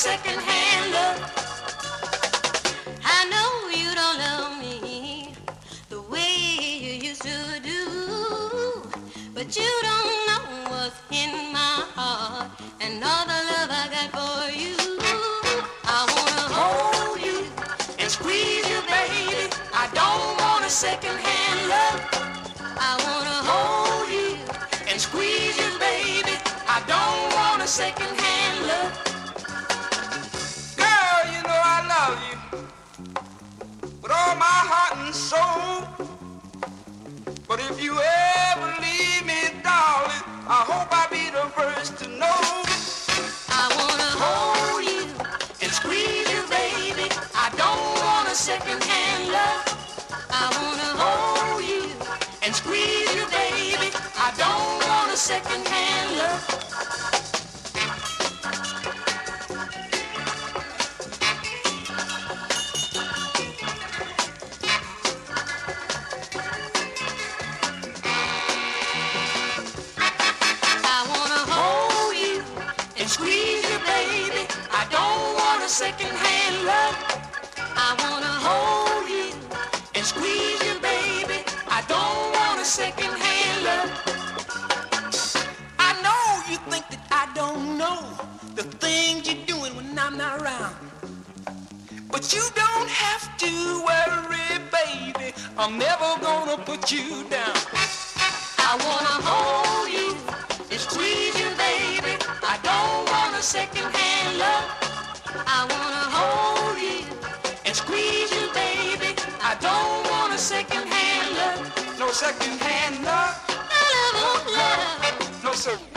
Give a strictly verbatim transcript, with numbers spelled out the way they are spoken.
second-hand love. I know you don't love me the way you used to do, but you don't know what's in my heart and all the love I got for you. I wanna hold you and squeeze you, baby. I don't want a second-hand love. I wanna hold you and squeeze you, baby. I don't want a second-hand love. Girl, you know I love you with all my heart and soul. But if you ever leave me, darling, I hope I'll be the first to know. I wanna hold you and squeeze you, baby. I don't want a second-hand love. I wanna hold you and squeeze you, baby. I don't want a second-hand love. I wanna hold you and squeeze you, baby. I don't want a second-hand love. I wanna hold you and squeeze you, baby. I don't want a second-hand love. I know you think that I don't know the things you're doing when I'm not around. But you don't have to worry, baby. I'm never gonna put you down. I wanna hold you and squeeze you, baby. I don't want a second-hand love. I wanna hold you and squeeze you, baby. I don't want a second-hand love. No second-hand love. I love, love. No sir.